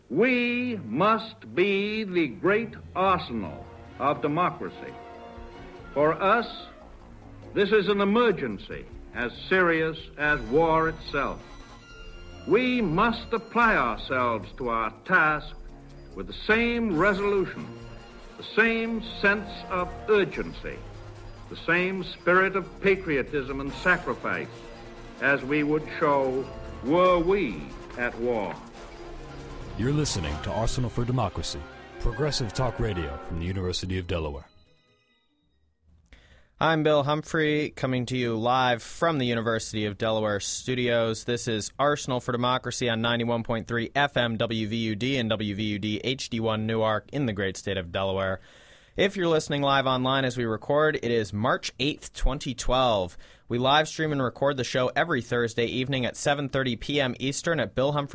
We must be the great arsenal of democracy. For us, this is an emergency as serious as war itself. We must apply ourselves to our task with the same resolution, the same sense of urgency, the same spirit of patriotism and sacrifice as we would show were we at war. You're listening to Arsenal for Democracy, progressive talk radio from the University of Delaware. I'm Bill Humphrey, coming to you live from the University of Delaware studios. This is Arsenal for Democracy on 91.3 FM WVUD and WVUD HD1 Newark in the great state of Delaware. If you're listening live online as we record, it is March 8th, 2012. We live stream and record the show every Thursday evening at 7:30 p.m. Eastern at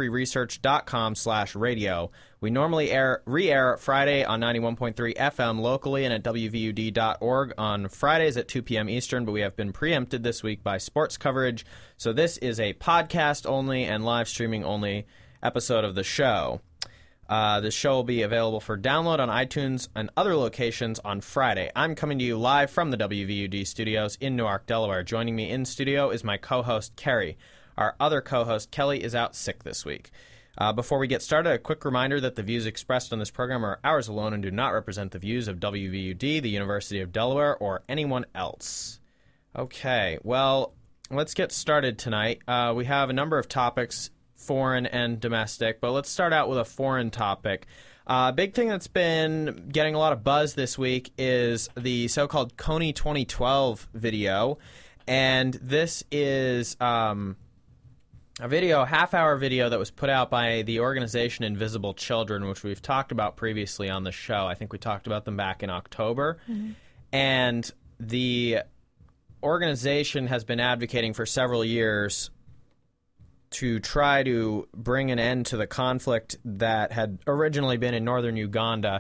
billhumphreyresearch.com/radio. We normally re-air Friday on 91.3 FM locally and at WVUD.org on Fridays at 2 p.m. Eastern, but we have been preempted this week by sports coverage, so this is a podcast-only and live streaming-only episode of the show. The show will be available for download on iTunes and other locations on Friday. I'm coming to you live from the WVUD studios in Newark, Delaware. Joining me in studio is my co-host, Kerry. Our other co-host, Kelly, is out sick this week. Before we get started, a quick reminder that the views expressed on this program are ours alone and do not represent the views of WVUD, the University of Delaware, or anyone else. Okay, well, let's get started tonight. We have a number of topics, foreign and domestic, but let's start out with a foreign topic. Big thing that's been getting a lot of buzz this week is the so-called Kony 2012 video, and this is a half-hour video that was put out by the organization Invisible Children, which we've talked about previously on the show. I think we talked about them back in October, and the organization has been advocating for several years to try to bring an end to the conflict that had originally been in northern Uganda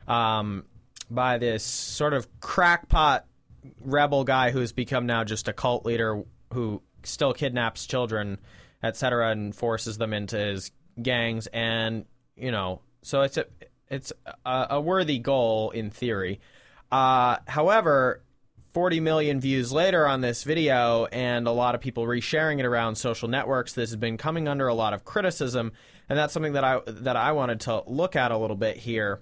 by this sort of crackpot rebel guy who's become now just a cult leader who still kidnaps children, etc., and forces them into his gangs. And, you know, so it's a worthy goal in theory. However, 40 million views later on this video and a lot of people resharing it around social networks, this has been coming under a lot of criticism, and that's something that I wanted to look at a little bit here.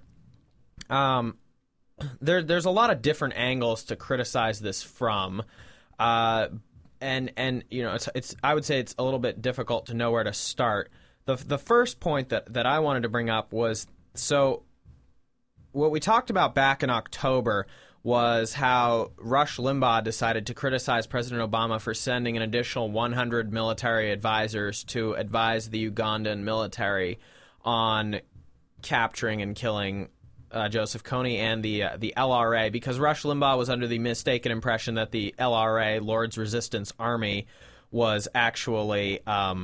There's a lot of different angles to criticize this from, and you know, it's I would say it's a little bit difficult to know where to start. The first point that I wanted to bring up was, so what we talked about back in October was how Rush Limbaugh decided to criticize President Obama for sending an additional 100 military advisors to advise the Ugandan military on capturing and killing Joseph Kony and the LRA, because Rush Limbaugh was under the mistaken impression that the LRA, Lord's Resistance Army, was actually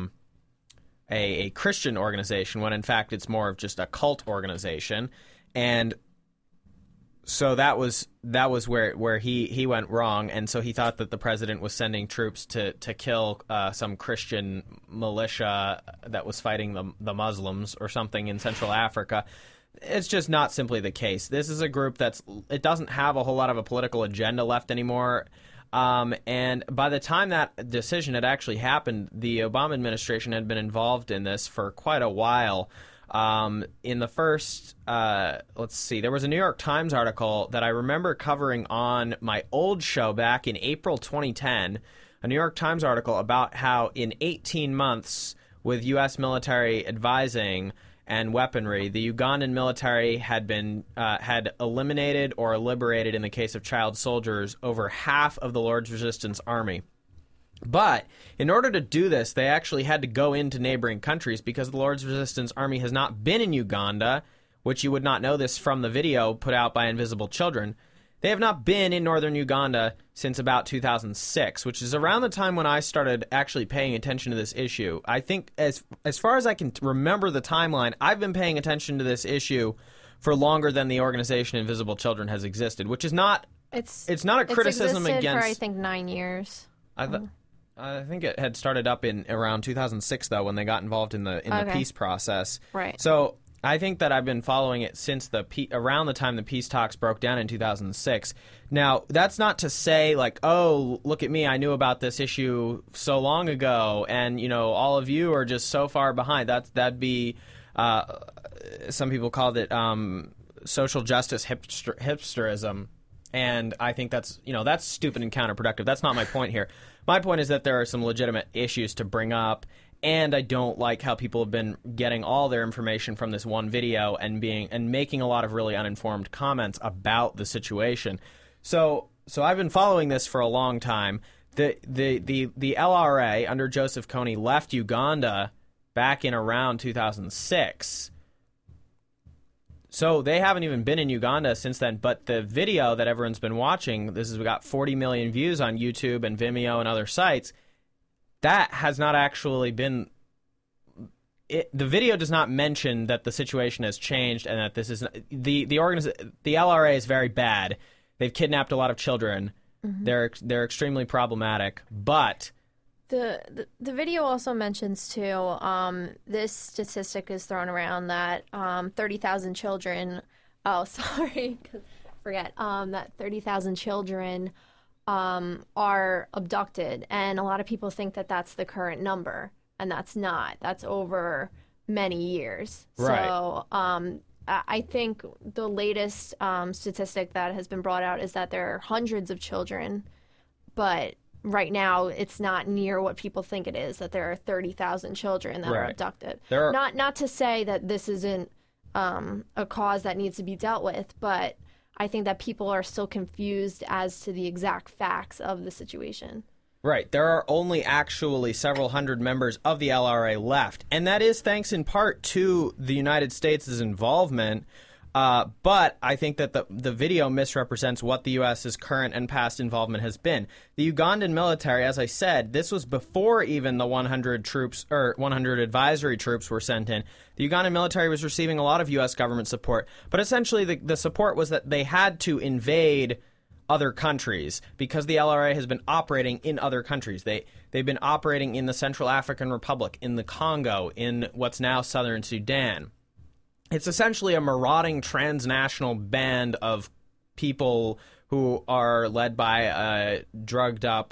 a Christian organization, when in fact it's more of just a cult organization. And so that was where he went wrong, and so he thought that the president was sending troops to kill some Christian militia that was fighting the Muslims or something in Central Africa. It's just not simply the case. This is a group it doesn't have a whole lot of a political agenda left anymore. And by the time that decision had actually happened, the Obama administration had been involved in this for quite a while. In the first, let's see, there was a New York Times article that I remember covering on my old show back in April 2010, a New York Times article about how in 18 months with U.S. military advising and weaponry, the Ugandan military had eliminated or liberated, in the case of child soldiers, over half of the Lord's Resistance Army. But in order to do this, they actually had to go into neighboring countries, because the Lord's Resistance Army has not been in Uganda, which you would not know this from the video put out by Invisible Children. They have not been in northern Uganda since about 2006, which is around the time when I started actually paying attention to this issue. I think as far as I can remember the timeline, I've been paying attention to this issue for longer than the organization Invisible Children has existed, which is not it's not a criticism existed against. For I think 9 years. I think it had started up in around 2006 though, when they got involved in the peace process. Right. So I think that I've been following it since around the time the peace talks broke down in 2006. Now, that's not to say, like, oh, look at me, I knew about this issue so long ago, and, you know, all of you are just so far behind. That'd be, some people called it social justice hipsterism, and I think that's stupid and counterproductive. That's not my point here. My point is that there are some legitimate issues to bring up, and I don't like how people have been getting all their information from this one video and making a lot of really uninformed comments about the situation. So I've been following this for a long time. The LRA under Joseph Kony left Uganda back in around 2006. So they haven't even been in Uganda since then. But the video that everyone's been watching, we got 40 million views on YouTube and Vimeo and other sites. That has not actually been. The video does not mention that the situation has changed and that this is the LRA is very bad. They've kidnapped a lot of children. Mm-hmm. They're extremely problematic. But the video also mentions too. This statistic is thrown around that 30,000 children. Oh, sorry, forget that 30,000 children are abducted, and a lot of people think that that's the current number, and that's not. That's over many years. Right. So I think the latest statistic that has been brought out is that there are hundreds of children, but right now it's not near what people think it is, that there are 30,000 children that are abducted. Not to say that this isn't a cause that needs to be dealt with, but I think that people are still confused as to the exact facts of the situation. Right. There are only actually several hundred members of the LRA left, and that is thanks in part to the United States' involvement. But I think that the video misrepresents what the U.S.'s current and past involvement has been. The Ugandan military, as I said, this was before even the 100 troops or 100 advisory troops were sent in. The Ugandan military was receiving a lot of U.S. government support, but essentially the support was that they had to invade other countries because the LRA has been operating in other countries. They've been operating in the Central African Republic, in the Congo, in what's now southern Sudan. It's essentially a marauding transnational band of people who are led by a drugged-up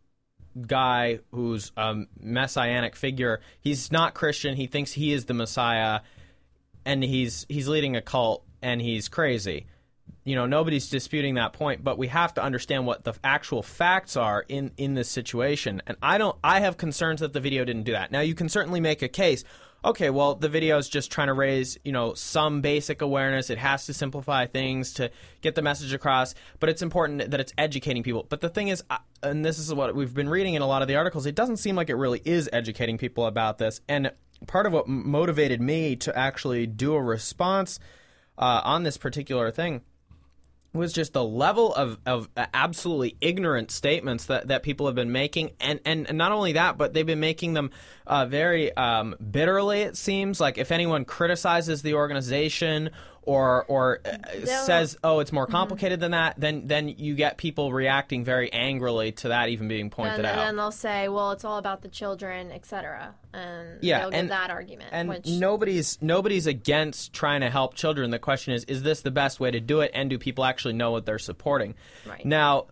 guy who's a messianic figure. He's not Christian. He thinks he is the Messiah, and he's leading a cult, and he's crazy. You know, nobody's disputing that point, but we have to understand what the actual facts are in this situation. And I have concerns that the video didn't do that. Now, you can certainly make a case. Okay, well, the video is just trying to raise, some basic awareness. It has to simplify things to get the message across, but it's important that it's educating people. But the thing is, and this is what we've been reading in a lot of the articles, it doesn't seem like it really is educating people about this. And part of what motivated me to actually do a response on this particular thing was just the level of absolutely ignorant statements that people have been making. And not only that, but they've been making them very bitterly, it seems. Like if anyone criticizes the organization or says, oh, it's more complicated than that, then you get people reacting very angrily to that even being pointed out. And then they'll say, well, it's all about the children, etc. And they'll give that argument. And nobody's against trying to help children. The question is this the best way to do it? And do people actually know what they're supporting? Right. Now,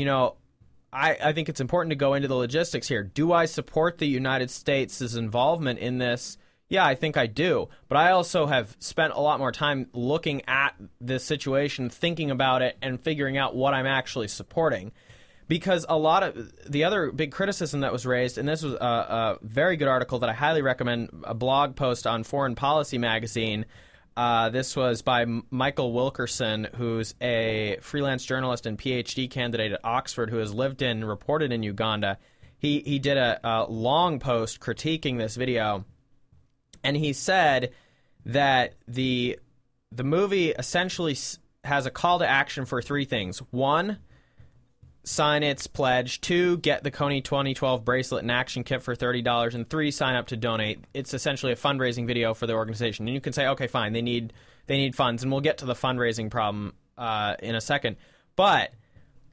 I think it's important to go into the logistics here. Do I support the United States' involvement in this? Yeah, I think I do. But I also have spent a lot more time looking at this situation, thinking about it, and figuring out what I'm actually supporting. Because a lot of the other big criticism that was raised, and this was a very good article that I highly recommend, a blog post on Foreign Policy magazine. This was by Michael Wilkerson, who's a freelance journalist and PhD candidate at Oxford who has lived and reported in Uganda. He did a long post critiquing this video. And he said that the movie essentially has a call to action for three things. One, sign its pledge. Two, get the Kony 2012 bracelet and action kit for $30. And three, sign up to donate. It's essentially a fundraising video for the organization. And you can say, okay, fine, they need funds. And we'll get to the fundraising problem in a second. But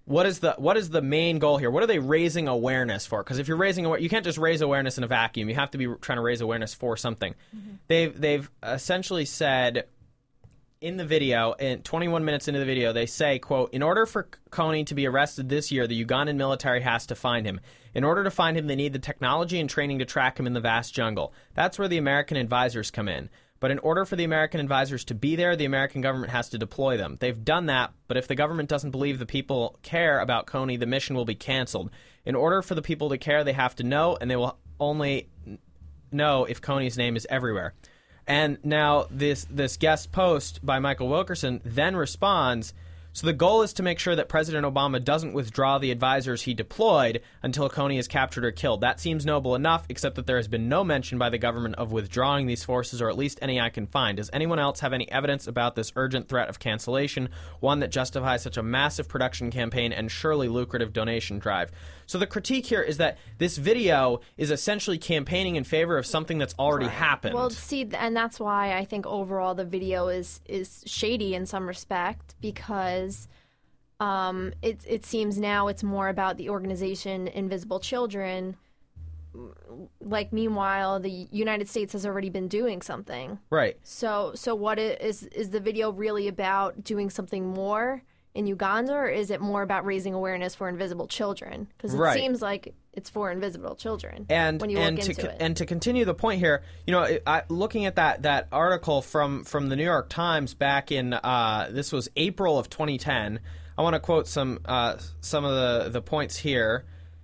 what is the main goal here? What are they raising awareness for? Because if you're you can't just raise awareness in a vacuum. You have to be trying to raise awareness for something. They've essentially said in the video, in 21 minutes into the video, they say, quote, "In order for Kony to be arrested this year, the Ugandan military has to find him. In order to find him, they need the technology and training to track him in the vast jungle. That's where the American advisors come in. But in order for the American advisors to be there, the American government has to deploy them. They've done that, but if the government doesn't believe the people care about Kony, the mission will be canceled. In order for the people to care, they have to know, and they will only know if Kony's name is everywhere." And now this guest post by Michael Wilkerson then responds, "So the goal is to make sure that President Obama doesn't withdraw the advisors he deployed until Kony is captured or killed. That seems noble enough, except that there has been no mention by the government of withdrawing these forces, or at least any I can find. Does anyone else have any evidence about this urgent threat of cancellation, one that justifies such a massive production campaign and surely lucrative donation drive?" So the critique here is that this video is essentially campaigning in favor of something that's already happened. Well, see, and that's why I think overall the video is shady in some respect, because it seems now it's more about the organization Invisible Children. Like, meanwhile, the United States has already been doing something. Right. So what is the video really about? Doing something more in Uganda, or is it more about raising awareness for invisible children? Because it seems like it's for invisible children. And when you look into it. And to continue the point here, looking at that article from the New York Times back in this was April of 2010. I want to quote some of the points here.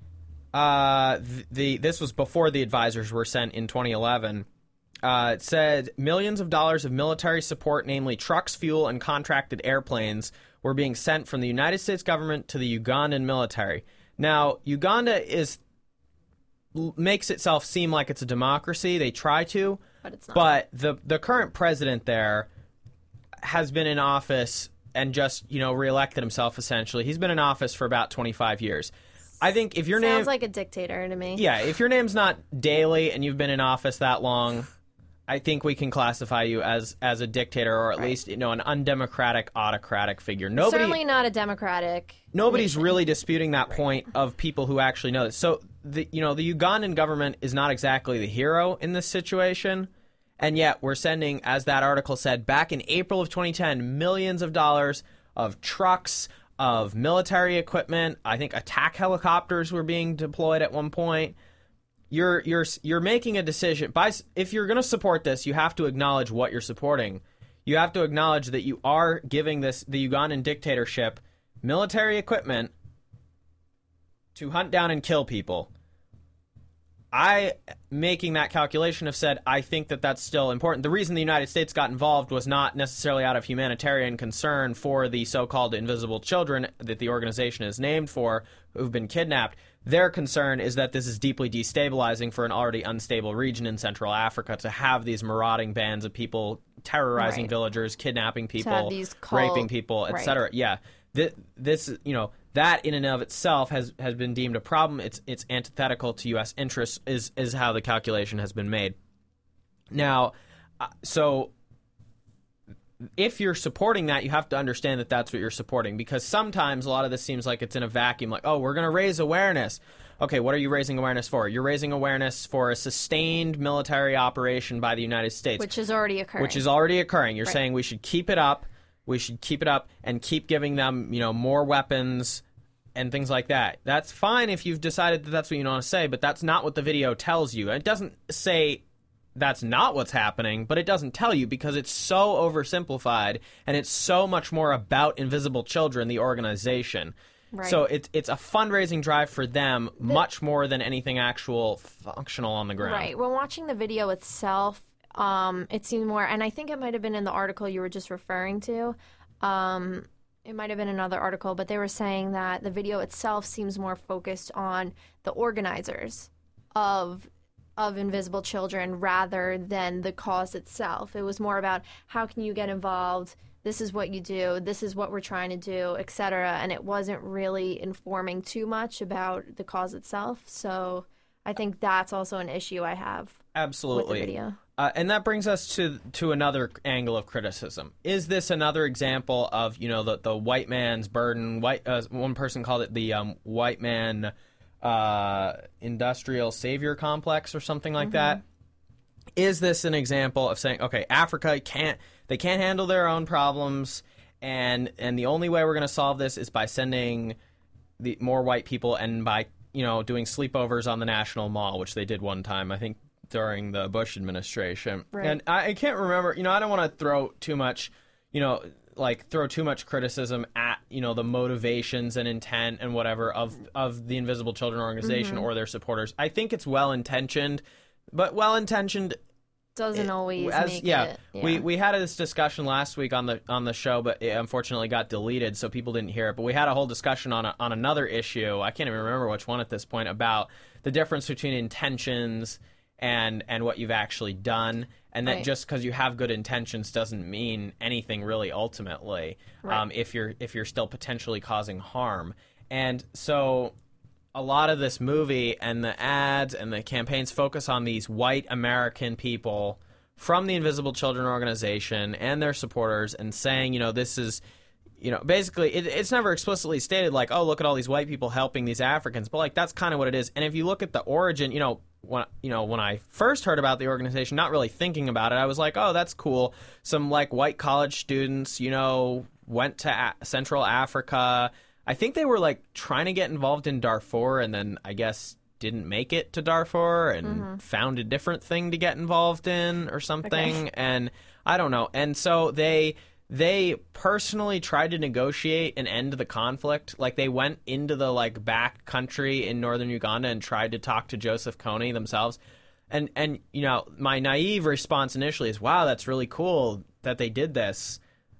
This was before the advisors were sent in 2011. It said millions of dollars of military support, namely trucks, fuel, and contracted airplanes, were being sent from the United States government to the Ugandan military. Now, Uganda makes itself seem like it's a democracy. They try to, but it's not. But the current president there has been in office and just reelected himself. Essentially, he's been in office for about 25 years. I think if your name sounds like a dictator to me. Yeah, if your name's not Daley and you've been in office that long, I think we can classify you as a dictator, or at least an undemocratic, autocratic figure. Certainly not a democratic. Nobody's nation. really disputing that point of people who actually know this. So the Ugandan government is not exactly the hero in this situation, and yet we're sending, as that article said, back in April of 2010, millions of dollars of trucks, of military equipment. I think attack helicopters were being deployed at one point. You're making a decision. If you're going to support this, you have to acknowledge what you're supporting. You have to acknowledge that you are giving the Ugandan dictatorship military equipment to hunt down and kill people. Making that calculation, have said I think that that's still important. The reason the United States got involved was not necessarily out of humanitarian concern for the so-called invisible children that the organization is named for, who've been kidnapped. Their concern is that this is deeply destabilizing for an already unstable region in Central Africa to have these marauding bands of people terrorizing villagers, kidnapping people, raping people, etc. Yeah, this that in and of itself has been deemed a problem. It's antithetical to U.S. interests, is how the calculation has been made. Now, so if you're supporting that, you have to understand that that's what you're supporting, because sometimes a lot of this seems like it's in a vacuum, like, oh, we're going to raise awareness. Okay, what are you raising awareness for? You're raising awareness for a sustained military operation by the United States. Which is already occurring. You're saying we should keep it up. We should keep it up and keep giving them, more weapons and things like that. That's fine if you've decided that that's what you want to say, but that's not what the video tells you. It doesn't say that's not what's happening, but it doesn't tell you, because it's so oversimplified and it's so much more about Invisible Children, the organization. Right. So it's a fundraising drive for them much more than anything actual functional on the ground. Right. When watching the video itself, it seemed more, and I think it might have been in the article you were just referring to. It might have been another article, but they were saying that the video itself seems more focused on the organizers of Invisible Children rather than the cause itself. It was more about, how can you get involved? This is what you do. This is what we're trying to do, etc. And it wasn't really informing too much about the cause itself. So I think that's also an issue I have. Absolutely. With the video. And that brings us to another angle of criticism. Is this another example of, the white man's burden? One person called it the white man industrial savior complex or something like that. Is this an example of saying, okay, Africa can't handle their own problems, and the only way we're going to solve this is by sending the more white people and by doing sleepovers on the National Mall, which they did one time, I think, during the Bush administration. Right. And I can't remember, I don't want to throw too much, throw too much criticism at, the motivations and intent and whatever of the Invisible Children organization or their supporters. I think it's well-intentioned, but well-intentioned doesn't always make it. Yeah. We had this discussion last week on the show, but it unfortunately got deleted, so people didn't hear it. But we had a whole discussion on another issue. I can't even remember which one at this point, about the difference between intentions and what you've actually done, and that just because you have good intentions doesn't mean anything really ultimately. Right. If you're still potentially causing harm. And so a lot of this movie and the ads and the campaigns focus on these white American people from the Invisible Children organization and their supporters, and saying, this is, basically it's never explicitly stated like, oh, look at all these white people helping these Africans, but like that's kind of what it is. And if you look at the origin, when I first heard about the organization, not really thinking about it, I was like, oh, that's cool. Some like white college students, went to Central Africa. I think they were like trying to get involved in Darfur, and then I guess didn't make it to Darfur and found a different thing to get involved in or something. Okay. And I don't know. And so they personally tried to negotiate an end to the conflict. Like they went into the like back country in northern Uganda and tried to talk to Joseph Kony themselves. And my naive response initially is, wow, that's really cool that they did this.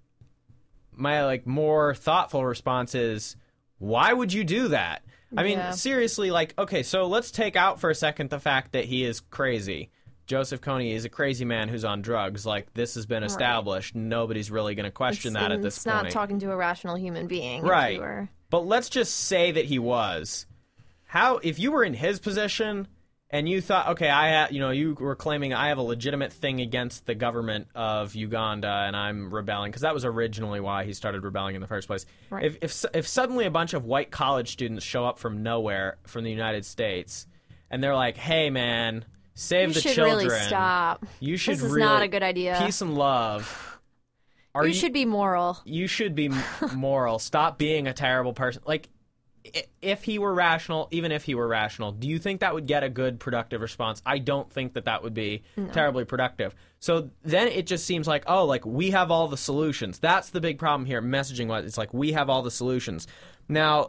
My like more thoughtful response is, why would you do that? I mean, seriously, like, okay, so let's take out for a second the fact that he is crazy. Joseph Kony is a crazy man who's on drugs. Like, this has been established. Right. Nobody's really going to question that at this point. It's not talking to a rational human being. Right. If you were... But let's just say that he was. If you were in his position and you thought, okay, you were claiming I have a legitimate thing against the government of Uganda and I'm rebelling, because that was originally why he started rebelling in the first place. Right. If suddenly a bunch of white college students show up from nowhere from the United States and they're like, hey, man, save the children. You should really stop. You should this is not a good idea. Peace and love. You should be moral. You should be moral. Stop being a terrible person. Like, if he were rational, even if he were rational, do you think that would get a good, productive response? I don't think that would be terribly productive. So then it just seems like, oh, like, we have all the solutions. That's the big problem here, messaging-wise. It's like, we have all the solutions. Now,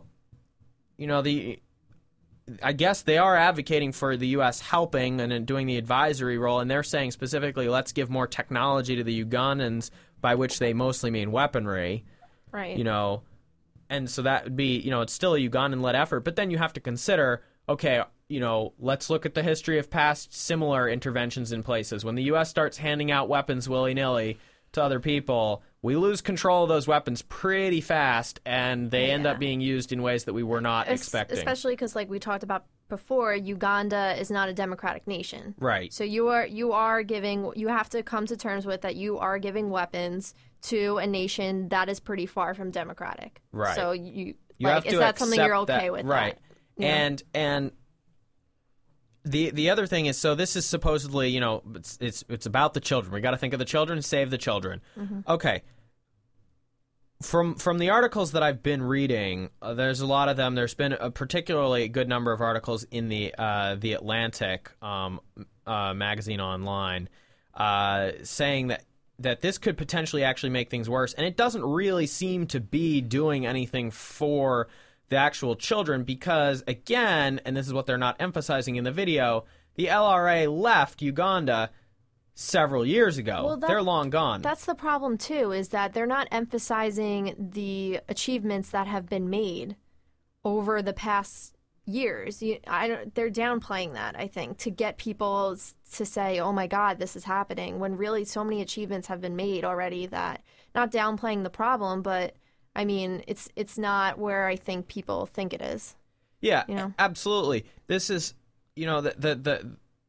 I guess they are advocating for the U.S. helping and doing the advisory role, and they're saying specifically, let's give more technology to the Ugandans, by which they mostly mean weaponry. Right. And so that would be, it's still a Ugandan-led effort. But then you have to consider, okay, let's look at the history of past similar interventions in places. When the U.S. starts handing out weapons willy-nilly to other people, we lose control of those weapons pretty fast, and they end up being used in ways that we were not expecting. Especially because, like we talked about before, Uganda is not a democratic nation. Right. So you have to come to terms with that you are giving weapons to a nation that is pretty far from democratic. Right. So you have to, is that something you're okay with? Right. That? And the other thing is, so this is supposedly, it's about the children. We got to think of the children, save the children. Mm-hmm. Okay. From the articles that I've been reading, there's a lot of them. There's been a particularly good number of articles in the Atlantic magazine online saying that this could potentially actually make things worse, and it doesn't really seem to be doing anything for the actual children because, again, and this is what they're not emphasizing in the video, the LRA left Uganda several years ago. Well, they're long gone. That's the problem, too, is that they're not emphasizing the achievements that have been made over the past years. They're downplaying that, I think, to get people to say, oh my God, this is happening, when really so many achievements have been made already that, not downplaying the problem, but I mean, it's not where I think people think it is. Yeah, absolutely. This is,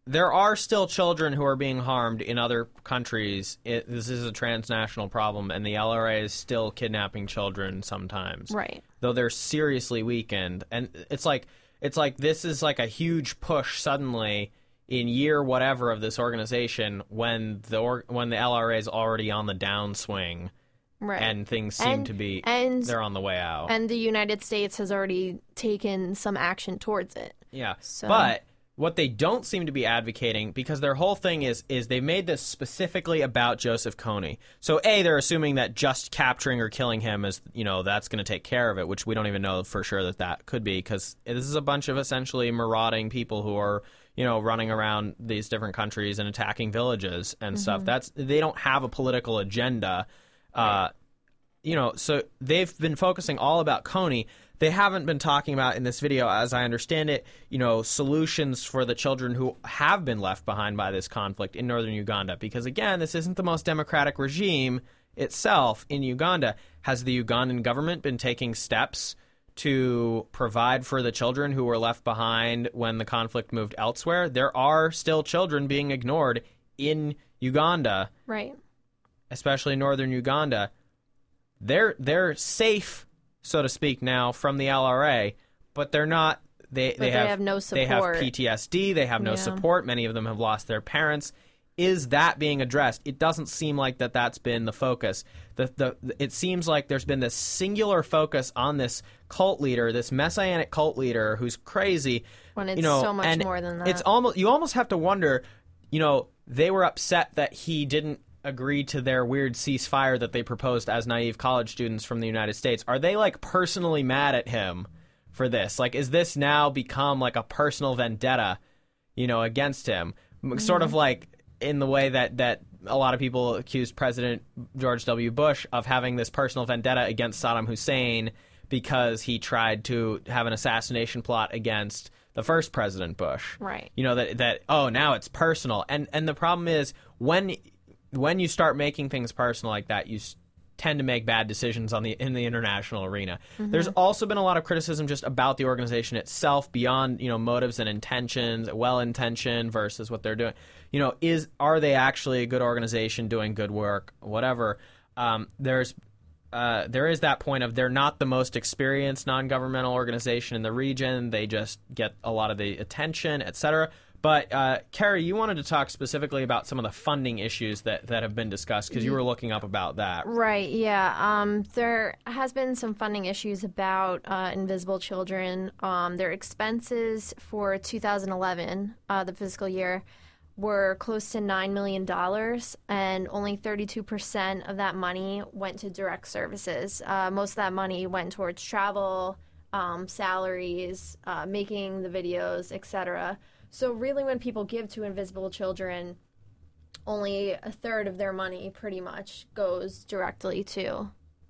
there are still children who are being harmed in other countries. This is a transnational problem, and the LRA is still kidnapping children sometimes. Right. Though they're seriously weakened. And it's like this is like a huge push suddenly in year whatever of this organization when the LRA is already on the downswing. Right. And things seem to be they're on the way out. And the United States has already taken some action towards it. Yeah. So. But what they don't seem to be advocating, because their whole thing is they made this specifically about Joseph Kony. So they're assuming that just capturing or killing him is, that's going to take care of it, which we don't even know for sure that could be, because this is a bunch of essentially marauding people who are, running around these different countries and attacking villages and stuff. They don't have a political agenda. So they've been focusing all about Kony. They haven't been talking about in this video, as I understand it, solutions for the children who have been left behind by this conflict in northern Uganda. Because, again, this isn't the most democratic regime itself in Uganda. Has the Ugandan government been taking steps to provide for the children who were left behind when the conflict moved elsewhere? There are still children being ignored in Uganda. Right. Especially northern Uganda. They're safe, so to speak, now from the LRA, but they're not. They have no support. They have PTSD. They have no support. Many of them have lost their parents. Is that being addressed? It doesn't seem like that's been the focus. It seems like there's been this singular focus on this cult leader, this messianic cult leader who's crazy. When it's so much more than that. You almost have to wonder. They were upset that he didn't agree to their weird ceasefire that they proposed as naive college students from the United States. Are they personally mad at him for this? Is this now become a personal vendetta, against him? Mm-hmm. Sort of in the way that a lot of people accused President George W. Bush of having this personal vendetta against Saddam Hussein because he tried to have an assassination plot against the first President Bush. Right. Now it's personal. And the problem is when you start making things personal like that, you tend to make bad decisions in the international arena. Mm-hmm. There's also been a lot of criticism just about the organization itself beyond, motives and intentions, well-intentioned versus what they're doing. Are they actually a good organization doing good work, whatever? There is that point of they're not the most experienced non-governmental organization in the region. They just get a lot of the attention, et cetera. But, Carrie, you wanted to talk specifically about some of the funding issues that have been discussed because you were looking up about that. Right, yeah. There has been some funding issues about Invisible Children. Their expenses for 2011, the fiscal year, were close to $9 million, and only 32% of that money went to direct services. Most of that money went towards travel, salaries, making the videos, etc. So really when people give to Invisible Children, only a third of their money pretty much goes directly to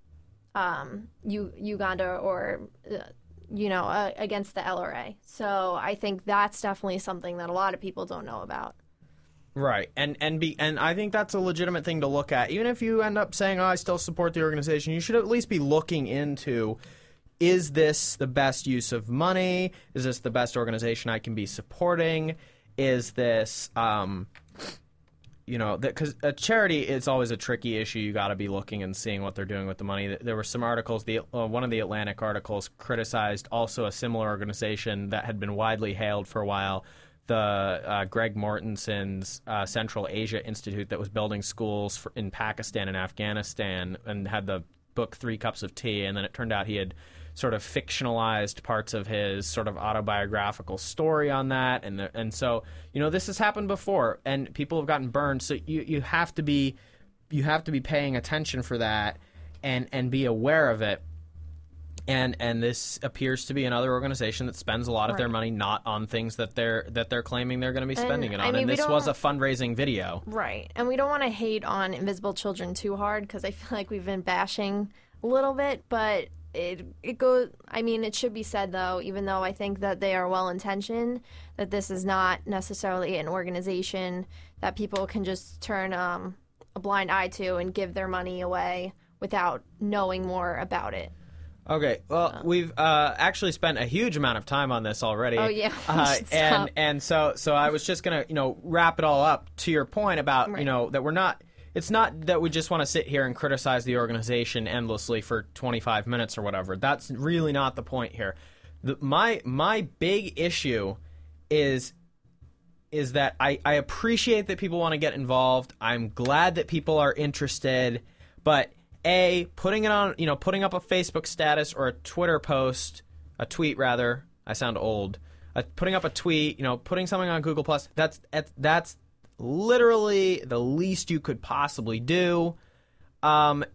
Uganda or, against the LRA. So I think that's definitely something that a lot of people don't know about. Right, and I think that's a legitimate thing to look at. Even if you end up saying, I still support the organization, you should at least be looking into, is this the best use of money? Is this the best organization I can be supporting? Is this, because a charity is always a tricky issue. You got to be looking and seeing what they're doing with the money. There were some articles, one of the Atlantic articles criticized also a similar organization that had been widely hailed for a while, the Greg Mortenson's Central Asia Institute that was building schools in Pakistan and Afghanistan and had the book 3 Cups of Tea, and then it turned out he had sort of fictionalized parts of his sort of autobiographical story on that, and so this has happened before, and people have gotten burned. So you have to be paying attention for that, and be aware of it. And this appears to be another organization that spends a lot of their money not on things that they're claiming they're going to be spending it on. And this was a fundraising video. Right. And we don't want to hate on Invisible Children too hard because I feel like we've been bashing a little bit, but it goes, it should be said though, even though I think that they are well intentioned, that this is not necessarily an organization that people can just turn a blind eye to and give their money away without knowing more about it. Okay, well, we've actually spent a huge amount of time on this already. Oh, yeah. And so I was just going to, wrap it all up to your point about, that we're not, it's not that we just want to sit here and criticize the organization endlessly for 25 minutes or whatever. That's really not the point here. My big issue is that I appreciate that people want to get involved. I'm glad that people are interested, but putting it on, putting up a Facebook status or a Twitter post, a tweet rather. I sound old. Putting up a tweet, putting something on Google Plus. That's literally the least you could possibly do. But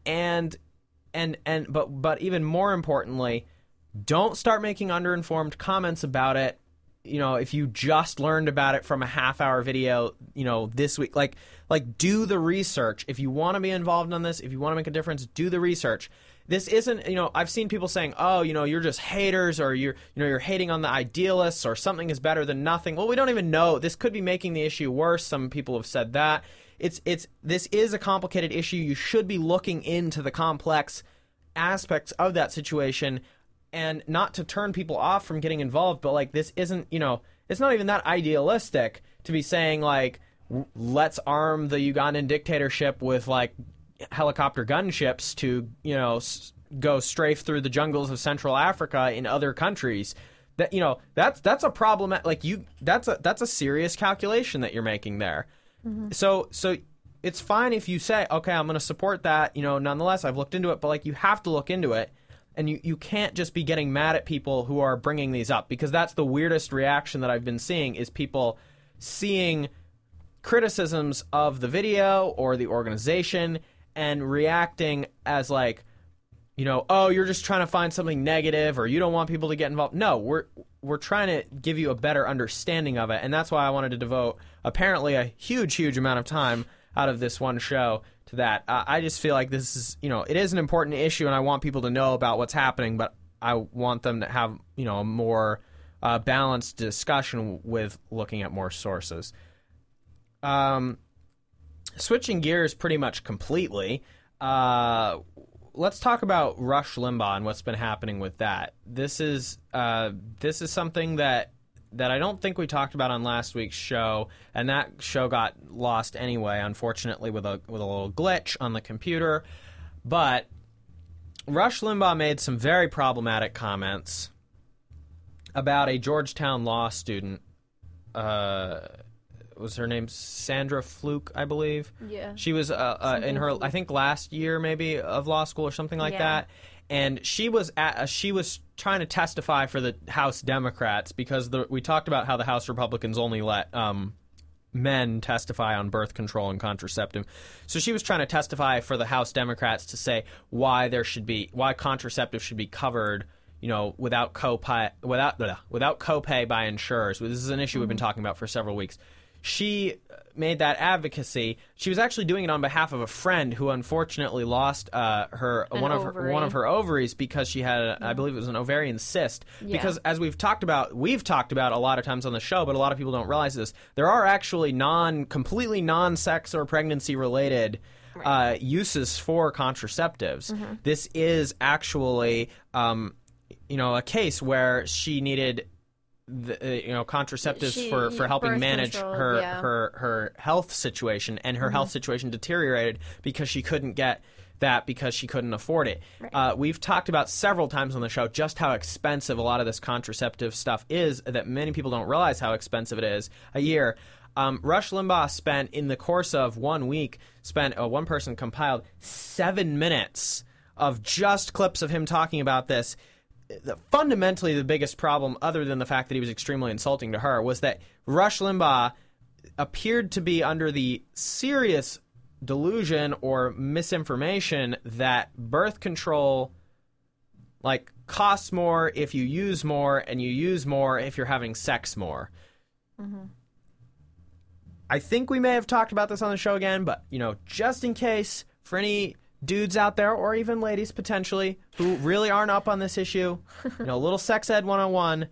even more importantly, don't start making underinformed comments about it. If you just learned about it from a half-hour video, this week, like do the research. If you want to be involved in this, if you want to make a difference, do the research. This isn't, I've seen people saying, oh, you're just haters, or you're hating on the idealists, or something is better than nothing. Well, we don't even know. This could be making the issue worse. Some people have said that. This is a complicated issue. You should be looking into the complex aspects of that situation. And not to turn people off from getting involved, but this isn't, it's not even that idealistic to be saying let's arm the Ugandan dictatorship with helicopter gunships to, go strafe through the jungles of Central Africa in other countries. That, that's a problem. That's a serious calculation that you're making there. Mm-hmm. So it's fine if you say, okay, I'm going to support that, nonetheless, I've looked into it, but you have to look into it. And you can't just be getting mad at people who are bringing these up, because that's the weirdest reaction that I've been seeing, is people seeing criticisms of the video or the organization and reacting as oh, you're just trying to find something negative, or you don't want people to get involved. No, we're trying to give you a better understanding of it, and that's why I wanted to devote apparently a huge amount of time out of this one show to that. I just feel like this is, it is an important issue, and I want people to know about what's happening, but I want them to have, a more balanced discussion with looking at more sources. Switching gears pretty much completely, let's talk about Rush Limbaugh and what's been happening with that. This is something that I don't think we talked about on last week's show, and that show got lost anyway, unfortunately, with a little glitch on the computer. But Rush Limbaugh made some very problematic comments about a Georgetown law student. Was her name Sandra Fluke, I believe? Yeah. She was in her, I think, last year maybe of law school or something like that. And she was trying to testify for the House Democrats, because we talked about how the House Republicans only let men testify on birth control and contraceptive. So she was trying to testify for the House Democrats to say why contraceptive should be covered, without copay by insurers. This is an issue we've been talking about for several weeks. She made that advocacy. She was actually doing it on behalf of a friend who unfortunately lost one of her ovaries because she had, I believe it was an ovarian cyst. Yeah. Because as we've talked about a lot of times on the show, but a lot of people don't realize this, there are actually completely non-sex or pregnancy related uses for contraceptives. Mm-hmm. This is actually a case where she needed contraceptives for helping manage her health situation, and her health situation deteriorated because she couldn't get that because she couldn't afford it. Right. We've talked about several times on the show just how expensive a lot of this contraceptive stuff is, that many people don't realize how expensive it is a year. Rush Limbaugh spent, in the course of 1 week, one person compiled 7 minutes of just clips of him talking about this. Fundamentally, the biggest problem, other than the fact that he was extremely insulting to her, was that Rush Limbaugh appeared to be under the serious delusion or misinformation that birth control costs more if you use more, and you use more if you're having sex more. Mm-hmm. I think we may have talked about this on the show again, but just in case, for any dudes out there, or even ladies potentially, who really aren't up on this issue, a little sex ed 101,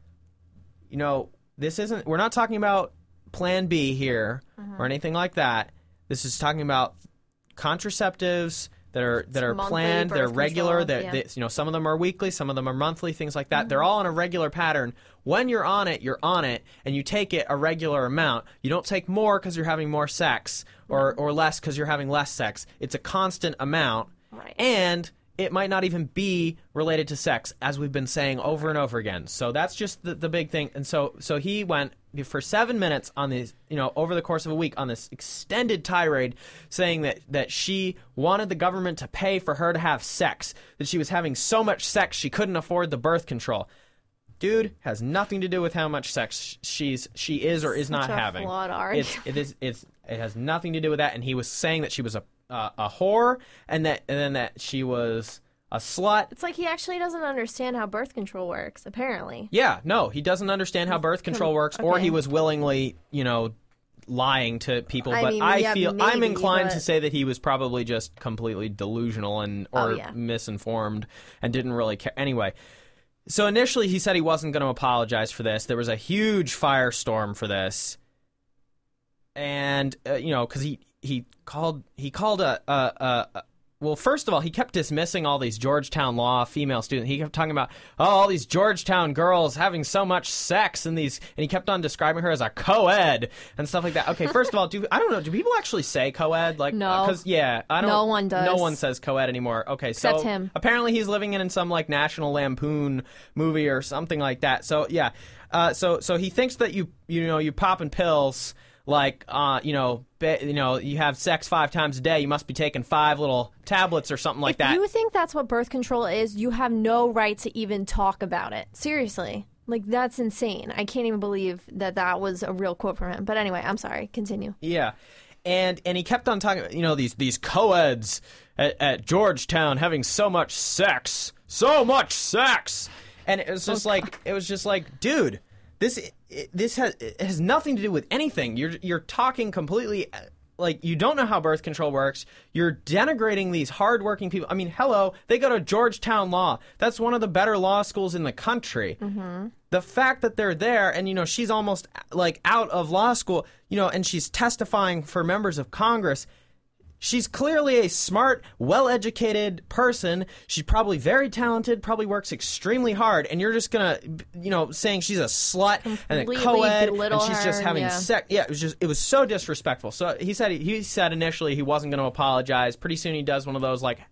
we're not talking about Plan B here or anything like that. This is talking about contraceptives that are monthly planned. They're birth regular. control, They, you know, some of them are weekly, some of them are monthly, things like that. They're all in a regular pattern. When you're on it, and you take it a regular amount. You don't take more because you're having more sex, or less because you're having less sex. It's a constant amount, Right. and it might not even be related to sex, as we've been saying over and over again. So that's just the big thing. And so he went for 7 minutes on these, you know, over the course of a week on this extended tirade, saying that she wanted the government to pay for her to have sex, that she was having so much sex she couldn't afford the birth control. Dude, has nothing to do with how much sex she is or is not Such a having. flawed argument. It has nothing to do with that. And he was saying that she was a whore, and then that she was a slut. It's like he actually doesn't understand how birth control works, apparently. Yeah, no, he doesn't understand how birth control works, or okay. he was willingly, you know, lying to people. I But mean, I yeah, feel I'm maybe, inclined but- to say that he was probably just completely delusional or yeah. misinformed and didn't really care. Anyway, so initially he said he wasn't going to apologize for this. There was a huge firestorm for this, and you know, because he called well, first of all, he kept dismissing all these Georgetown law female students. He kept talking about, all these Georgetown girls having so much sex and he kept on describing her as a co-ed and stuff like that. Okay, first of all, I don't know, do people actually say co-ed? Like, No. Because, I don't. No one does. No one says co-ed anymore. Okay, Except so him. apparently he's living in some, like, National Lampoon movie or something like that. So, yeah. So he thinks that you popping pills, like, you have sex 5 times a day, you must be taking 5 little tablets or something like that. If you think that's what birth control is, you have no right to even talk about it. Seriously. Like, that's insane. I can't even believe that was a real quote from him. But anyway, I'm sorry. Continue. Yeah. And he kept on talking, these co-eds at Georgetown having so much sex. And it was just like, dude, this has nothing to do with anything. You're talking completely like you don't know how birth control works. You're denigrating these hardworking people. I mean, hello, they go to Georgetown Law. That's one of the better law schools in the country. Mm-hmm. The fact that they're there and she's almost like out of law school, and she's testifying for members of Congress. She's clearly a smart, well-educated person. She's probably very talented, probably works extremely hard, and you're just gonna, saying she's a slut and a Completely co-ed, and belittle she's just her, having yeah. sex. Yeah, it was so disrespectful. So he said initially he wasn't going to apologize. Pretty soon he does one of those like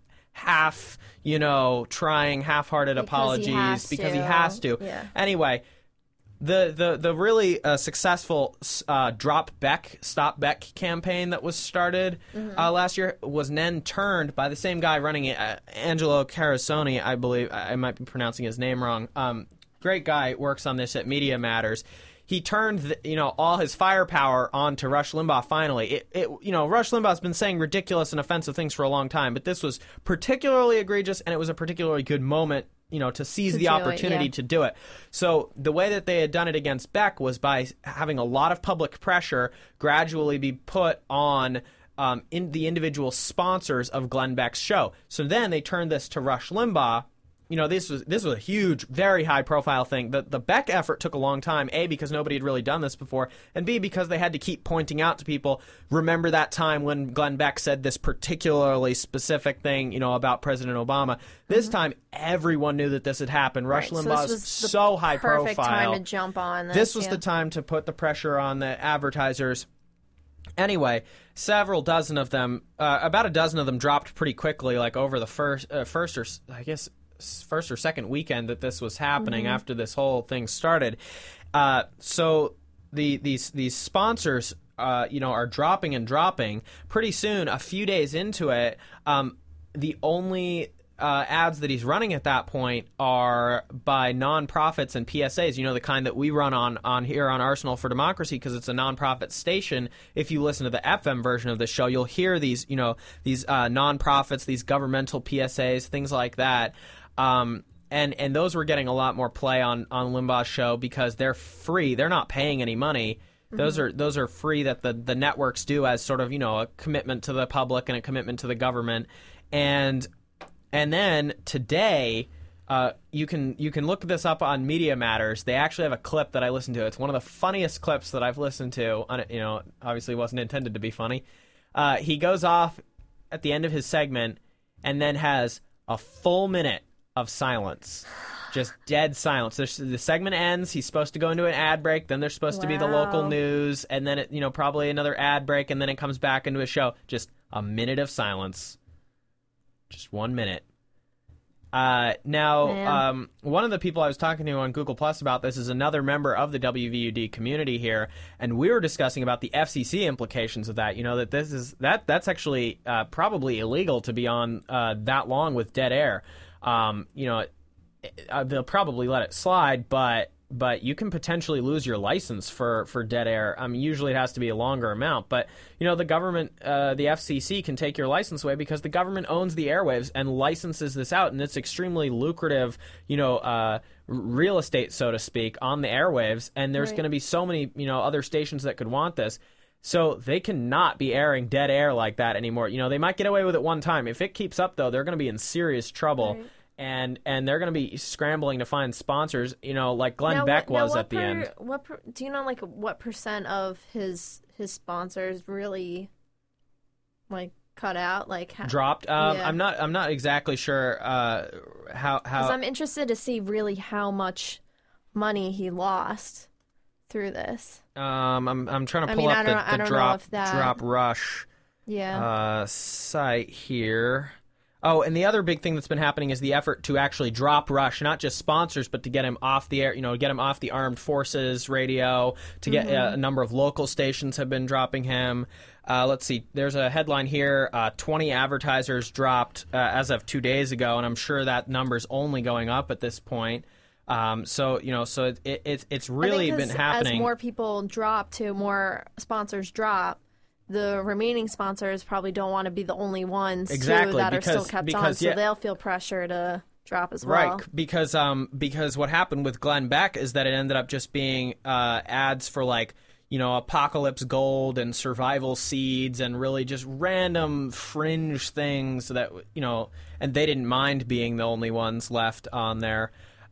trying half-hearted apologies because he has to. Yeah. Anyway. The really successful Stop Beck campaign that was started last year was then turned by the same guy running it, Angelo Carusone, I believe. I might be pronouncing his name wrong. Great guy, works on this at Media Matters. He turned all his firepower onto Rush Limbaugh. Finally, Rush Limbaugh's been saying ridiculous and offensive things for a long time, but this was particularly egregious, and it was a particularly good moment. To seize the opportunity to do it. So the way that they had done it against Beck was by having a lot of public pressure gradually be put on in the individual sponsors of Glenn Beck's show. So then they turned this to Rush Limbaugh. This was a huge, very high-profile thing. The Beck effort took a long time, A, because nobody had really done this before, and B, because they had to keep pointing out to people, remember that time when Glenn Beck said this particularly specific thing, about President Obama. This time, everyone knew that this had happened. Rush Limbaugh's so high-profile. Perfect time to jump on this. This was the time to put the pressure on the advertisers. Anyway, several dozen of them, about a dozen of them dropped pretty quickly, like over the first or second weekend that this was happening after this whole thing started. So these sponsors, are dropping and dropping. Pretty soon, a few days into it, the only ads that he's running at that point are by nonprofits and PSAs, the kind that we run on here on Arsenal for Democracy, because it's a nonprofit station. If you listen to the FM version of the show, you'll hear these nonprofits, these governmental PSAs, things like that. And those were getting a lot more play on Limbaugh's show because they're free. They're not paying any money. Those are free that the networks do as sort of, a commitment to the public and a commitment to the government. And then today, you can look this up on Media Matters. They actually have a clip that I listened to. It's one of the funniest clips that I've listened to. Obviously wasn't intended to be funny. He goes off at the end of his segment and then has a full minute of silence. Just dead silence. The segment ends. He's supposed to go into an ad break. Then there's supposed to be the local news, and then probably another ad break, and then it comes back into a show. Just a minute of silence. Just 1 minute. Now, one of the people I was talking to on Google Plus about this is another member of the WVUD community here, and we were discussing about the FCC implications of that. That's actually probably illegal to be on that long with dead air. They'll probably let it slide, but you can potentially lose your license for dead air. Usually it has to be a longer amount, but the government, the FCC, can take your license away because the government owns the airwaves and licenses this out, and it's extremely lucrative, real estate, so to speak, on the airwaves. And there's going to be so many, other stations that could want this. So they cannot be airing dead air like that anymore. They might get away with it one time. If it keeps up, though, they're going to be in serious trouble. Right. And they're going to be scrambling to find sponsors, like Glenn Beck was at the end. Do you know, what percent of his sponsors really, cut out? Dropped? Yeah. I'm not exactly sure how. Because I'm interested to see really how much money he lost through this. I'm trying to pull up the Drop Rush site here. Oh, and the other big thing that's been happening is the effort to actually drop Rush, not just sponsors, but to get him off the air, get him off the Armed Forces radio, to get a number of local stations have been dropping him. Let's see, there's a headline here, 20 advertisers dropped as of 2 days ago, and I'm sure that number's only going up at this point. So it's really been happening. As more people drop, more sponsors drop, the remaining sponsors probably don't want to be the only ones that are still kept on, so they'll feel pressure to drop as well. Right, because what happened with Glenn Beck is that it ended up just being ads for Apocalypse Gold and Survival Seeds and really just random fringe things that and they didn't mind being the only ones left on there.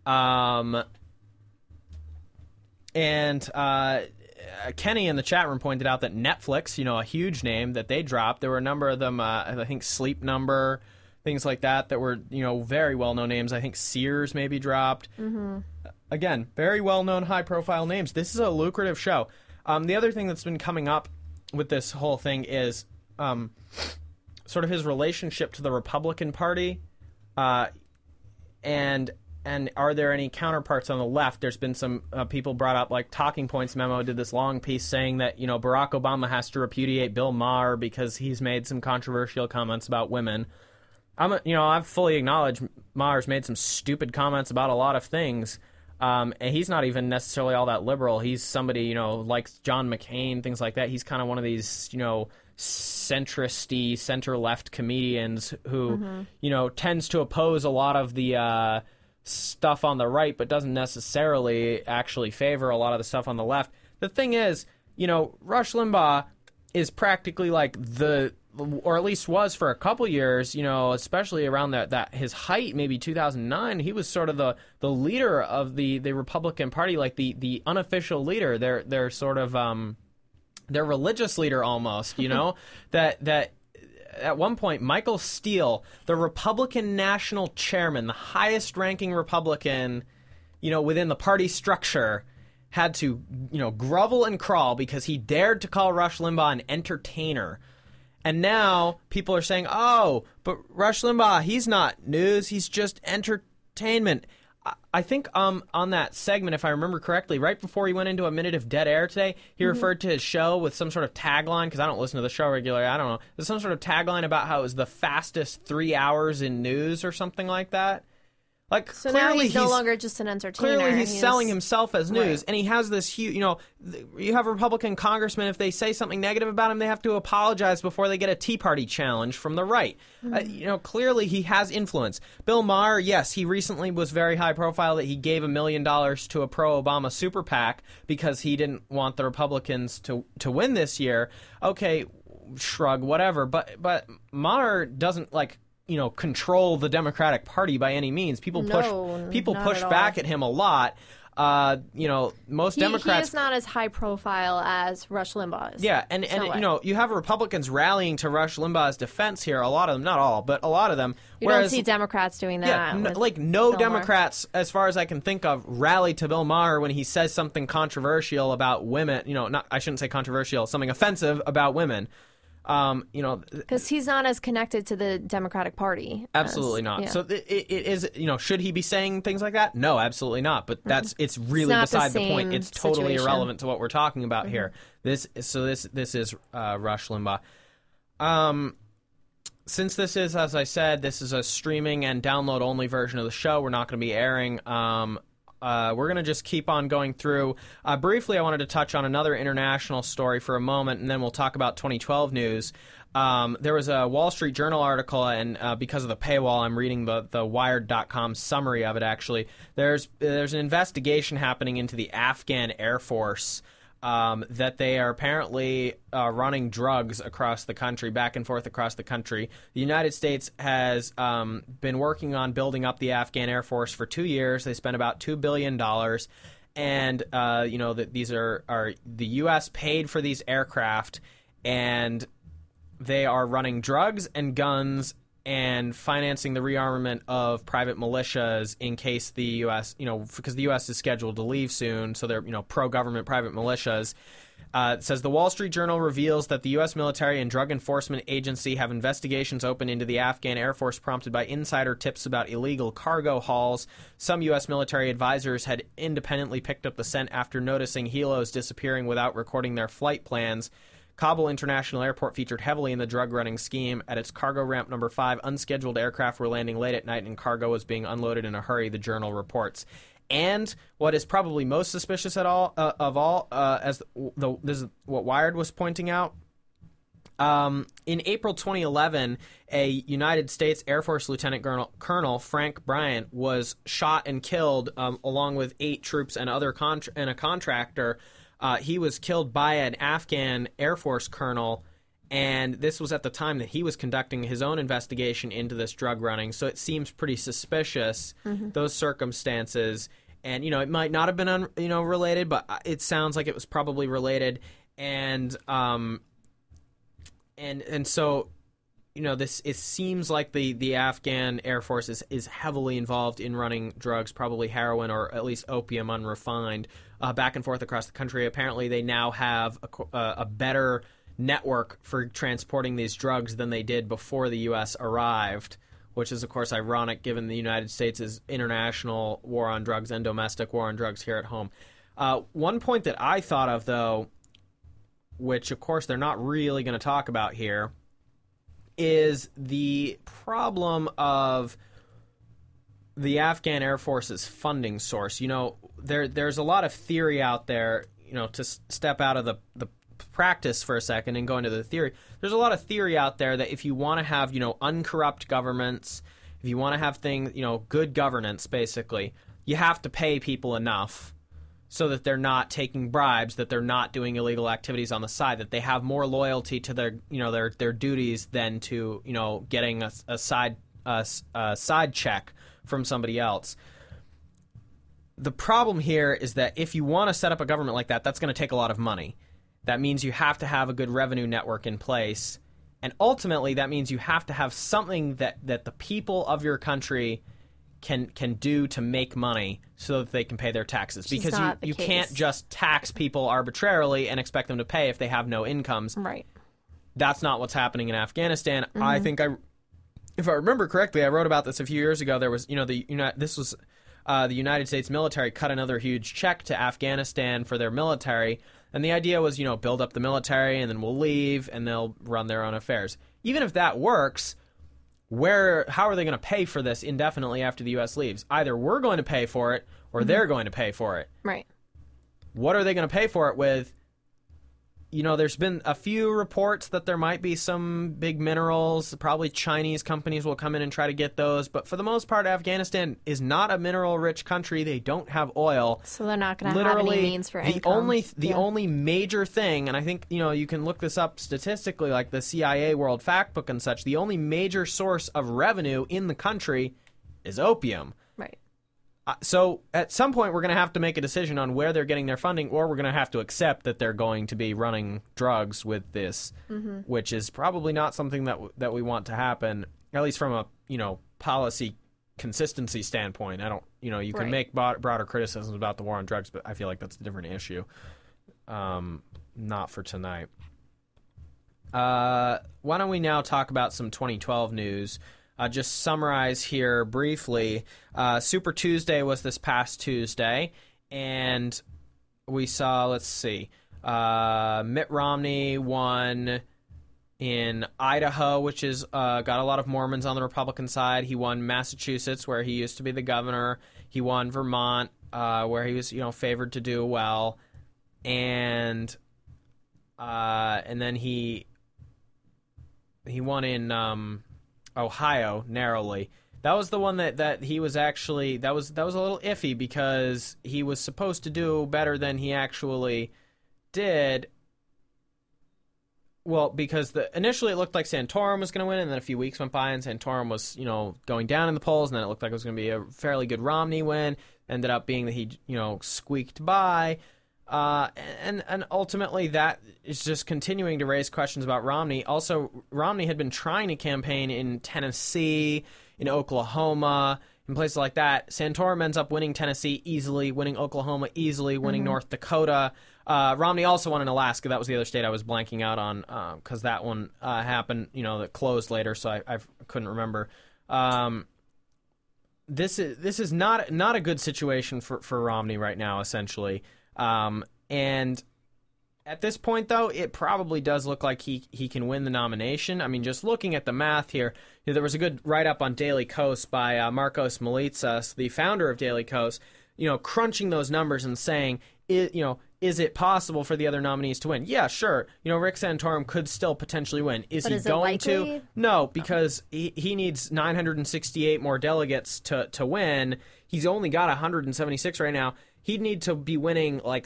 Kenny in the chat room pointed out that Netflix, a huge name that they dropped. There were a number of them, I think Sleep Number, things like that were, very well-known names. I think Sears maybe dropped. Mm-hmm. Again, very well-known, high-profile names. This is a lucrative show. The other thing that's been coming up with this whole thing is sort of his relationship to the Republican Party, and are there any counterparts on the left? There's been some people brought up, like Talking Points Memo did this long piece saying that, Barack Obama has to repudiate Bill Maher because he's made some controversial comments about women. I've fully acknowledged Maher's made some stupid comments about a lot of things, and he's not even necessarily all that liberal. He's somebody, like John McCain, things like that. He's kind of one of these, centrist-y, center-left comedians who, tends to oppose a lot of the stuff on the right, but doesn't necessarily actually favor a lot of the stuff on the left. The thing is, Rush Limbaugh is practically like or at least was for a couple years, especially around that his height, maybe 2009, he was sort of the leader of the Republican Party, like the unofficial leader. They're sort of their religious leader almost, that at one point, Michael Steele, the Republican National Chairman, the highest-ranking Republican, within the party structure, had to, grovel and crawl because he dared to call Rush Limbaugh an entertainer. And now people are saying, oh, but Rush Limbaugh, he's not news, he's just entertainment. I think on that segment, if I remember correctly, right before he went into a minute of dead air today, he referred to his show with some sort of tagline, because I don't listen to the show regularly, I don't know. There's some sort of tagline about how it was the fastest 3 hours in news or something like that. So now he's no longer just an entertainer. Clearly he's selling himself as news, right. And he has this huge, you have Republican congressmen, if they say something negative about him, they have to apologize before they get a Tea Party challenge from the right. Clearly he has influence. Bill Maher, yes, he recently was very high profile that he gave $1 million to a pro-Obama super PAC because he didn't want the Republicans to win this year. Okay, shrug, whatever. But Maher doesn't, control the Democratic Party by any means. People push back at him a lot. Most He Democrats... is not as high profile as Rush Limbaugh is. Yeah, and you have Republicans rallying to Rush Limbaugh's defense here, a lot of them, not all, but a lot of them. You don't see Democrats doing that. Yeah, no Democrats, as far as I can think of, rally to Bill Maher when he says something controversial about women. I shouldn't say controversial, something offensive about women. Because he's not as connected to the Democratic Party. Absolutely not. Yeah. So it is, should he be saying things like that? No, absolutely not. But it's really beside the point. It's totally irrelevant to what we're talking about here. This is Rush Limbaugh. Since this is, as I said, this is a streaming and download only version of the show, we're not going to be airing. We're going to just keep on going through. Briefly, I wanted to touch on another international story for a moment, and then we'll talk about 2012 news. There was a Wall Street Journal article, and because of the paywall, I'm reading the Wired.com summary of it, actually. There's an investigation happening into the Afghan Air Force, that they are apparently running drugs across the country, back and forth across the country. The United States has been working on building up the Afghan Air Force for 2 years. They spent about $2 billion. And, these are the U.S. paid for these aircraft, and they are running drugs and guns and financing the rearmament of private militias in case the U.S., because the U.S. is scheduled to leave soon, so they're, pro-government private militias. It says the Wall Street Journal reveals that the U.S. military and Drug Enforcement Agency have investigations open into the Afghan Air Force prompted by insider tips about illegal cargo hauls. Some U.S. military advisors had independently picked up the scent after noticing helos disappearing without recording their flight plans. Kabul International Airport featured heavily in the drug-running scheme. At its cargo ramp number 5, unscheduled aircraft were landing late at night and cargo was being unloaded in a hurry, the Journal reports. And what is probably most suspicious this is what Wired was pointing out. In April 2011, a United States Air Force Lieutenant Colonel Frank Bryant was shot and killed along with 8 troops and a contractor. He was killed by an Afghan Air Force colonel, and this was at the time that he was conducting his own investigation into this drug running. So it seems pretty suspicious, those circumstances. And, it might not have been, related, but it sounds like it was probably related. And so, it seems like the Afghan Air Force is heavily involved in running drugs, probably heroin or at least opium unrefined, back and forth across the country. Apparently, they now have a better network for transporting these drugs than they did before the U.S. arrived, which is, of course, ironic given the United States' international war on drugs and domestic war on drugs here at home. One point that I thought of, though, which, of course, they're not really going to talk about here, is the problem of the Afghan Air Force's funding source. There's a lot of theory out there, to step out of the practice for a second and go into the theory. There's a lot of theory out there that if you want to have, uncorrupt governments, if you want to have things, good governance, basically, you have to pay people enough so that they're not taking bribes, that they're not doing illegal activities on the side, that they have more loyalty to their duties than to, getting a side check from somebody else. The problem here is that if you want to set up a government like that, that's going to take a lot of money. That means you have to have a good revenue network in place. And ultimately, that means you have to have something that the people of your country can do to make money so that they can pay their taxes. Because you can't just tax people arbitrarily and expect them to pay if they have no incomes. Right. That's not what's happening in Afghanistan. I think if I remember correctly, I wrote about this a few years ago. There was, the United States military cut another huge check to Afghanistan for their military. And the idea was, build up the military and then we'll leave and they'll run their own affairs. Even if that works, how are they going to pay for this indefinitely after the U.S. leaves? Either we're going to pay for it or they're going to pay for it. Right. What are they going to pay for it with? There's been a few reports that there might be some big minerals. Probably Chinese companies will come in and try to get those. But for the most part, Afghanistan is not a mineral-rich country. They don't have oil. So they're not going to have any means for income. The only major thing, and I think, you can look this up statistically, like the CIA World Factbook and such, the only major source of revenue in the country is opium. Right. So at some point, we're going to have to make a decision on where they're getting their funding, or we're going to have to accept that they're going to be running drugs with this, which is probably not something that we want to happen, at least from a policy consistency standpoint. I don't, you can make broader criticisms about the war on drugs, but I feel like that's a different issue. Not for tonight. Why don't we now talk about some 2012 news? Just summarize here briefly. Super Tuesday was this past Tuesday, and we saw, let's see, Mitt Romney won in Idaho, which is got a lot of Mormons on the Republican side. He won Massachusetts, where he used to be the governor. He won Vermont, where he was favored to do well, and then he won in Ohio narrowly. That was the one that he was actually that was a little iffy because he was supposed to do better than he actually did. Well, because initially it looked like Santorum was going to win, and then a few weeks went by and Santorum was going down in the polls, and then it looked like it was going to be a fairly good Romney win. Ended up being that he squeaked by. And ultimately, that is just continuing to raise questions about Romney. Also, Romney had been trying to campaign in Tennessee, in Oklahoma, in places like that. Santorum ends up winning Tennessee easily, winning Oklahoma easily, winning North Dakota. Romney also won in Alaska. That was the other state I was blanking out on because that one happened, that closed later, so I couldn't remember. This is not a good situation for Romney right now, essentially. And at this point, though, it probably does look like he can win the nomination. I mean, just looking at the math here, there was a good write-up on Daily Kos by Marcos Melitsas, the founder of Daily Kos, crunching those numbers and saying, is it possible for the other nominees to win? Yeah, sure. Rick Santorum could still potentially win. Is he going to? No, because he needs 968 more delegates to win. He's only got 176 right now. He'd need to be winning like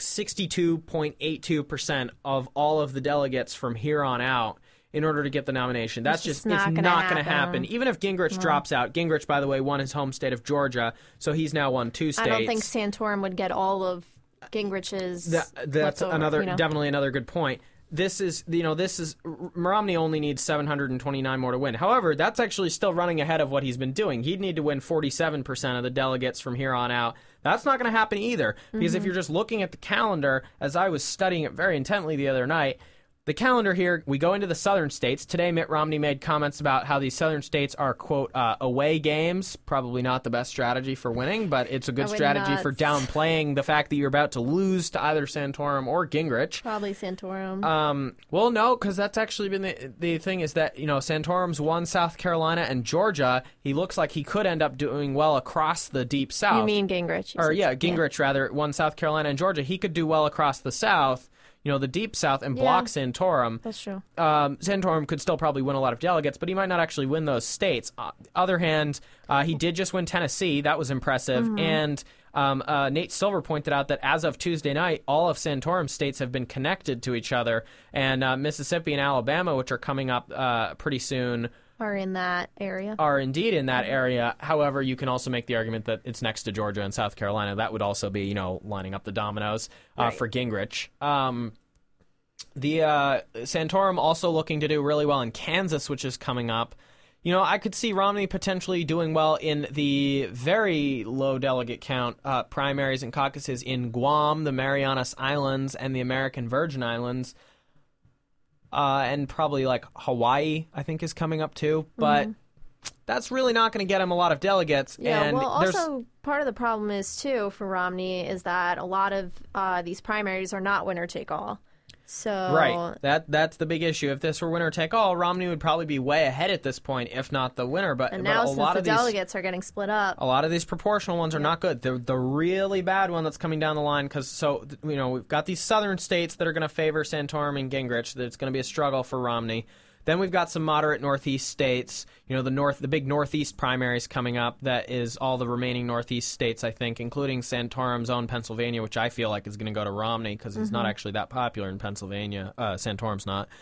62.82% of all of the delegates from here on out in order to get the nomination. That's it's not going to happen. Even if Gingrich drops out. Gingrich, by the way, won his home state of Georgia, so he's now won 2 states. I don't think Santorum would get all of Gingrich's. That's definitely another good point. This is Romney only needs 729 more to win. However, that's actually still running ahead of what he's been doing. He'd need to win 47% of the delegates from here on out. That's not going to happen either, because if you're just looking at the calendar, as I was studying it very intently the other night, the calendar here, we go into the southern states. Today, Mitt Romney made comments about how these southern states are, quote, away games. Probably not the best strategy for winning, but it's a good strategy for downplaying the fact that you're about to lose to either Santorum or Gingrich. Probably Santorum. Well, no, because that's actually been the thing is that, Santorum's won South Carolina and Georgia. He looks like he could end up doing well across the deep south. You mean Gingrich? Gingrich, rather, won South Carolina and Georgia. He could do well across the south. The deep south, and block Santorum. That's true. Santorum could still probably win a lot of delegates, but he might not actually win those states. Other hand, he did just win Tennessee. That was impressive. And Nate Silver pointed out that as of Tuesday night, all of Santorum's states have been connected to each other. And Mississippi and Alabama, which are coming up pretty soon, are in that area. Are indeed in that area. However, you can also make the argument that it's next to Georgia and South Carolina. That would also be, lining up the dominoes for Gingrich. The Santorum also looking to do really well in Kansas, which is coming up. I could see Romney potentially doing well in the very low delegate count primaries and caucuses in Guam, the Marianas Islands, and the American Virgin Islands. And probably like Hawaii, I think, is coming up too. But that's really not going to get him a lot of delegates. Yeah, and well, also part of the problem is, too, for Romney is that a lot of these primaries are not winner-take-all. So right, that's the big issue. If this were winner take all, Romney would probably be way ahead at this point, if not the winner. But now a since lot the of these delegates are getting split up, a lot of these proportional ones are not good. The really bad one that's coming down the line, because we've got these southern states that are going to favor Santorum and Gingrich. That's going to be a struggle for Romney. Then we've got some moderate northeast states. The big northeast primaries coming up. That is all the remaining northeast states, I think, including Santorum's own Pennsylvania, which I feel like is going to go to Romney because he's not actually that popular in Pennsylvania. Santorum's not.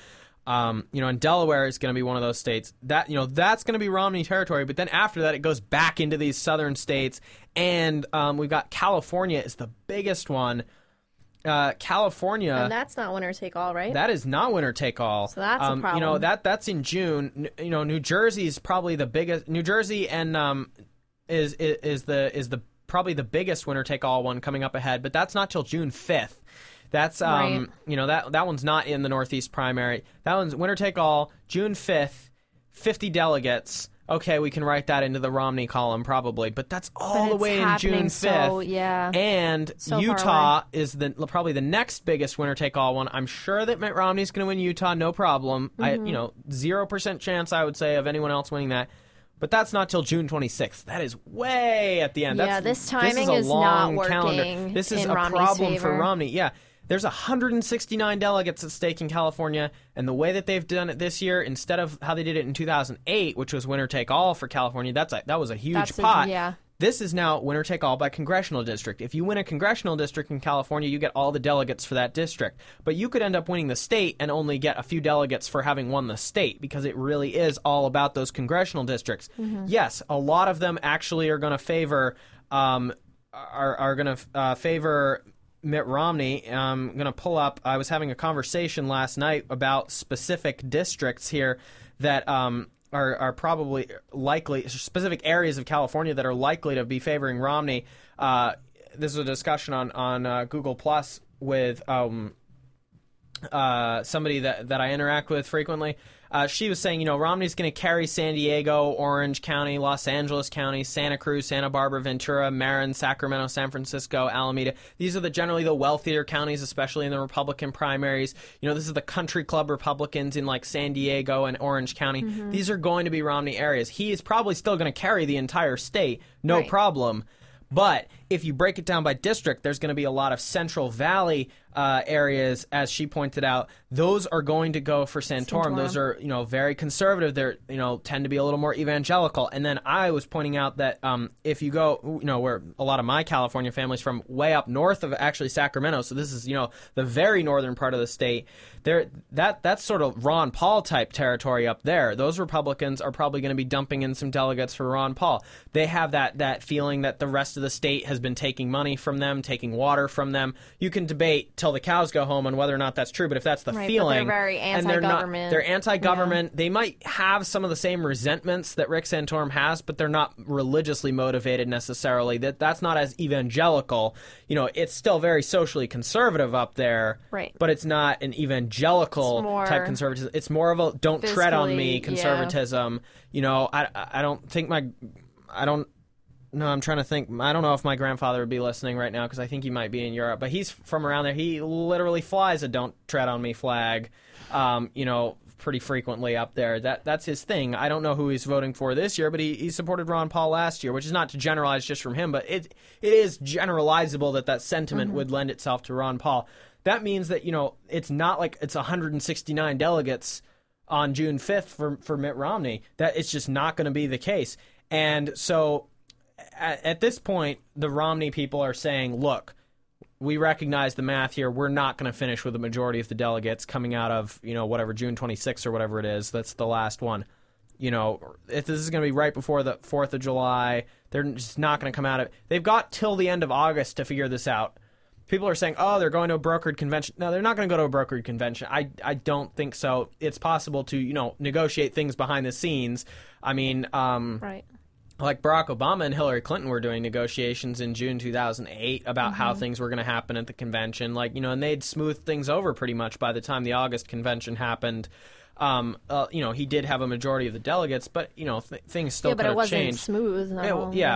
And Delaware is going to be one of those states that, that's going to be Romney territory. But then after that, it goes back into these southern states. And we've got California is the biggest one. California. And that's not winner take all, right? That is not winner take all. So that's a problem. That's in June. New Jersey is probably the biggest. New Jersey and is the probably the biggest winner take all one coming up ahead. But that's not till June 5th. That's right. That one's not in the Northeast primary. That one's winner take all. June 5th, 50 delegates. Okay, we can write that into the Romney column probably, but that's all the way in June 5th. So, yeah. And so Utah is probably the next biggest winner-take-all one. I'm sure that Mitt Romney's going to win Utah, no problem. 0% chance, I would say, of anyone else winning that. But that's not till June 26th. That is way at the end. Yeah, this timing is not working. Calendar. This is in a Romney's problem favor. for Romney. Yeah. There's 169 delegates at stake in California, and the way that they've done it this year, instead of how they did it in 2008, which was winner-take-all for California, that was a huge pot. Yeah. This is now winner-take-all by congressional district. If you win a congressional district in California, you get all the delegates for that district. But you could end up winning the state and only get a few delegates for having won the state, because it really is all about those congressional districts. Mm-hmm. Yes, a lot of them actually are going to favor favor Mitt Romney. I'm going to pull up. I was having a conversation last night about specific districts here that are probably likely, specific areas of California that are likely to be favoring Romney. This is a discussion on Google Plus with somebody that I interact with frequently. She was saying, Romney's going to carry San Diego, Orange County, Los Angeles County, Santa Cruz, Santa Barbara, Ventura, Marin, Sacramento, San Francisco, Alameda. These are generally the wealthier counties, especially in the Republican primaries. This is the country club Republicans in like San Diego and Orange County. Mm-hmm. These are going to be Romney areas. He is probably still going to carry the entire state, no problem. But if you break it down by district, there's going to be a lot of Central Valley areas, as she pointed out. Those are going to go for Santorum. Those are, very conservative. They're, tend to be a little more evangelical. And then I was pointing out that if you go, where a lot of my California family's from, way up north of actually Sacramento, so this is, the very northern part of the state, that's sort of Ron Paul type territory up there. Those Republicans are probably going to be dumping in some delegates for Ron Paul. They have that feeling that the rest of the state has been taking money from them, taking water from them. You can debate till the cows go home on whether or not that's true, but if that's the feeling, they're very anti-government. They're anti-government. Yeah. They might have some of the same resentments that Rick Santorum has, but they're not religiously motivated necessarily. That's not as evangelical. It's still very socially conservative up there, right? But it's not an evangelical type conservatism. It's more of a don't tread on me conservatism. Yeah. I don't think No, I'm trying to think. I don't know if my grandfather would be listening right now because I think he might be in Europe. But he's from around there. He literally flies a "Don't Tread on Me" flag, pretty frequently up there. That's his thing. I don't know who he's voting for this year, but he supported Ron Paul last year, which is not to generalize just from him, but it is generalizable that sentiment would lend itself to Ron Paul. That means that, it's not like it's 169 delegates on June 5th for Mitt Romney. That it's just not going to be the case. And so at this point, the Romney people are saying, look, we recognize the math here. We're not going to finish with the majority of the delegates coming out of, whatever, June 26th or whatever it is. That's the last one. If this is going to be right before the 4th of July, they're just not going to come out of it. They've got till the end of August to figure this out. People are saying, oh, they're going to a brokered convention. No, they're not going to go to a brokered convention. I don't think so. It's possible to, negotiate things behind the scenes. I mean, right. Like Barack Obama and Hillary Clinton were doing negotiations in June 2008 about how things were going to happen at the convention. And they'd smoothed things over pretty much by the time the August convention happened. He did have a majority of the delegates, but, things still could have changed. Yeah, but it wasn't smooth. No. Yeah.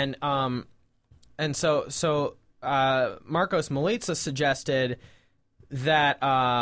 And so Marcos Melitza suggested that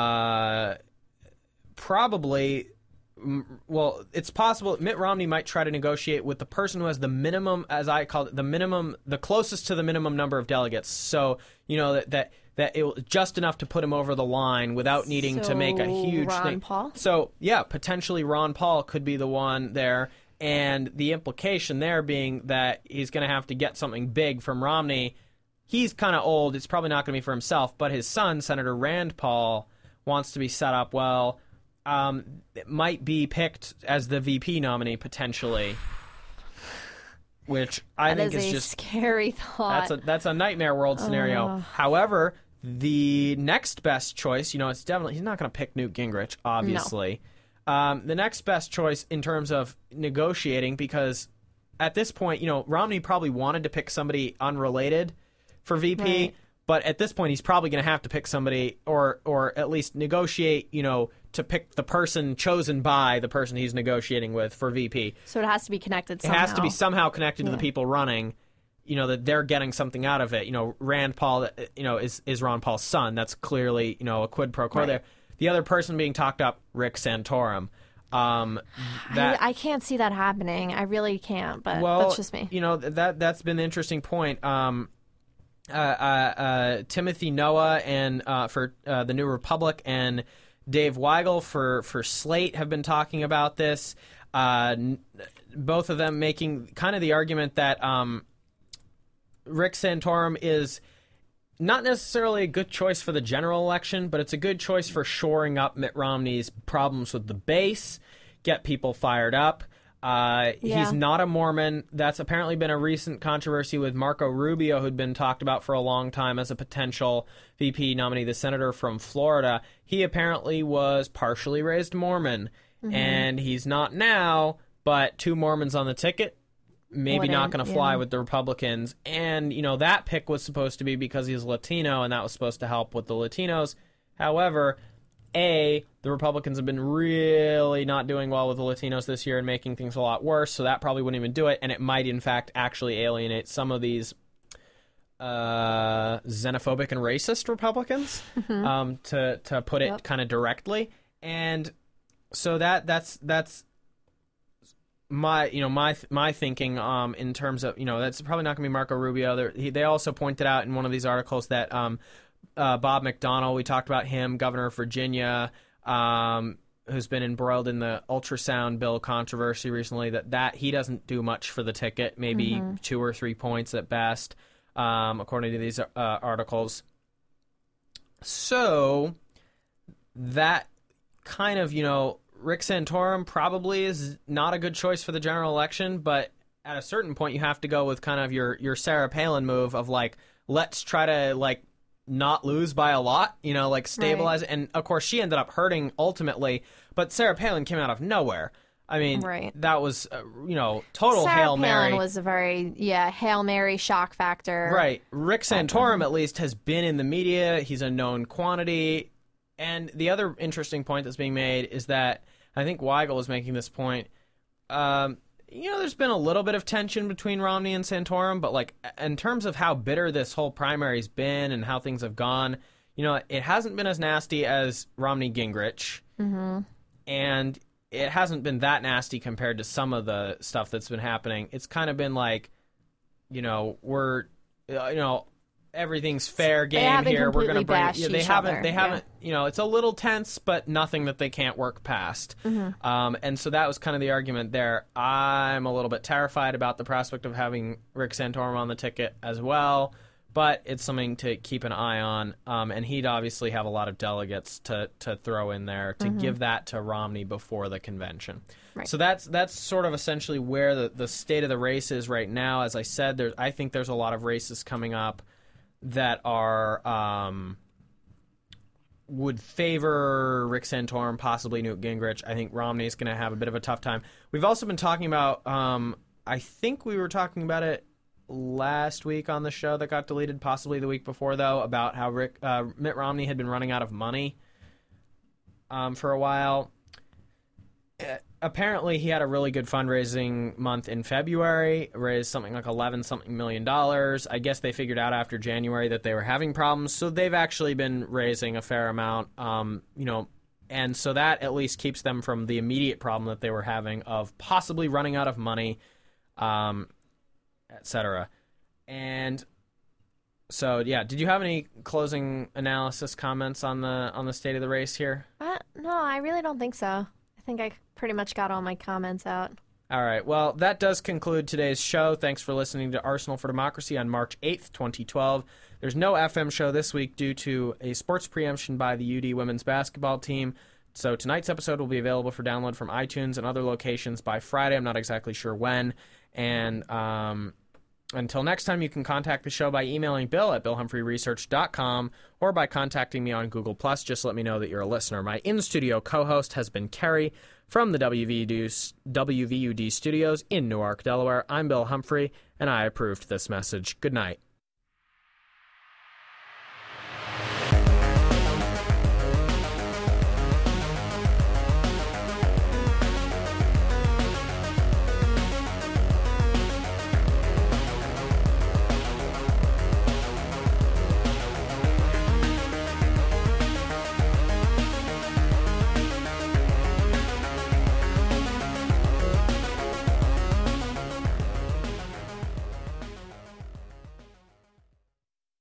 probably... Well, it's possible Mitt Romney might try to negotiate with the person who has the minimum, as I call it, the closest to the minimum number of delegates. So, that it just enough to put him over the line without needing to make a huge Ron thing. Paul? So, yeah, potentially Ron Paul could be the one there. And the implication there being that he's going to have to get something big from Romney. He's kind of old. It's probably not going to be for himself. But his son, Senator Rand Paul, wants to be set up well. might be picked as the VP nominee potentially, which I think is just scary thought. That's a nightmare world scenario. However, the next best choice, it's definitely he's not going to pick Newt Gingrich, obviously. No. The next best choice in terms of negotiating, because at this point, Romney probably wanted to pick somebody unrelated for VP. Right. But at this point, he's probably going to have to pick somebody or at least negotiate, to pick the person chosen by the person he's negotiating with for VP. So it has to be connected somehow. It has to be somehow connected to the people running, that they're getting something out of it. Rand Paul, is Ron Paul's son. That's clearly, a quid pro quo there. The other person being talked up, Rick Santorum. I can't see that happening. I really can't, but that's just me. That's been the interesting point. Timothy Noah and for the New Republic and Dave Weigel for Slate have been talking about this. Both of them making kind of the argument that Rick Santorum is not necessarily a good choice for the general election, but it's a good choice for shoring up Mitt Romney's problems with the base, get people fired up. He's not a Mormon. That's apparently been a recent controversy with Marco Rubio, who'd been talked about for a long time as a potential VP nominee, the senator from Florida. He apparently was partially raised Mormon, and he's not now, but 2 Mormons on the ticket, maybe not going to fly with the Republicans. And, that pick was supposed to be because he's Latino, and that was supposed to help with the Latinos. However, the Republicans have been really not doing well with the Latinos this year and making things a lot worse, so that probably wouldn't even do it, and it might, in fact, actually alienate some of these xenophobic and racist Republicans, to put it kind of directly. And so that's my thinking in terms of, that's probably not going to be Marco Rubio. They also pointed out in one of these articles that Bob McDonnell, we talked about him, governor of Virginia, who's been embroiled in the ultrasound bill controversy recently, that he doesn't do much for the ticket, maybe 2 or 3 points at best, according to these articles. So that kind of, Rick Santorum probably is not a good choice for the general election, but at a certain point you have to go with kind of your Sarah Palin move of let's try to not lose by a lot, stabilize it. And of course she ended up hurting ultimately, but Sarah Palin came out of nowhere. I mean, that was, total Sarah Hail Mary. Palin was a very, Hail Mary shock factor. Right. Rick Santorum, at least, has been in the media. He's a known quantity. And the other interesting point that's being made is that, I think Weigel was making this point, there's been a little bit of tension between Romney and Santorum, but, in terms of how bitter this whole primary's been and how things have gone, it hasn't been as nasty as Romney-Gingrich. And it hasn't been that nasty compared to some of the stuff that's been happening. It's kind of been everything's fair game here. We're going to bring. They haven't. It's a little tense, but nothing that they can't work past. And so that was kind of the argument there. I'm a little bit terrified about the prospect of having Rick Santorum on the ticket as well, but it's something to keep an eye on. And he'd obviously have a lot of delegates to throw in there to give that to Romney before the convention. Right. So that's sort of essentially where the state of the race is right now. As I said, I think there's a lot of races coming up that are would favor Rick Santorum, possibly Newt Gingrich. I think Romney's going to have a bit of a tough time. We've also been talking about, I think we were talking about it last week on the show that got deleted, possibly the week before, though, about how Mitt Romney had been running out of money for a while. Apparently, he had a really good fundraising month in February, raised something like $11-something million. I guess they figured out after January that they were having problems, so they've actually been raising a fair amount, and so that at least keeps them from the immediate problem that they were having of possibly running out of money, etc. And so, yeah, did you have any closing analysis comments on the state of the race here? No, I really don't think so. I think I pretty much got all my comments out. All right. Well, that does conclude today's show. Thanks for listening to Arsenal for Democracy on March 8th, 2012. There's no FM show this week due to a sports preemption by the UD women's basketball team. So tonight's episode will be available for download from iTunes and other locations by Friday. I'm not exactly sure when. And until next time, you can contact the show by emailing Bill at BillHumphreyResearch.com or by contacting me on Google+. Just let me know that you're a listener. My in-studio co-host has been Kerry from the WVUD studios in Newark, Delaware. I'm Bill Humphrey, and I approved this message. Good night.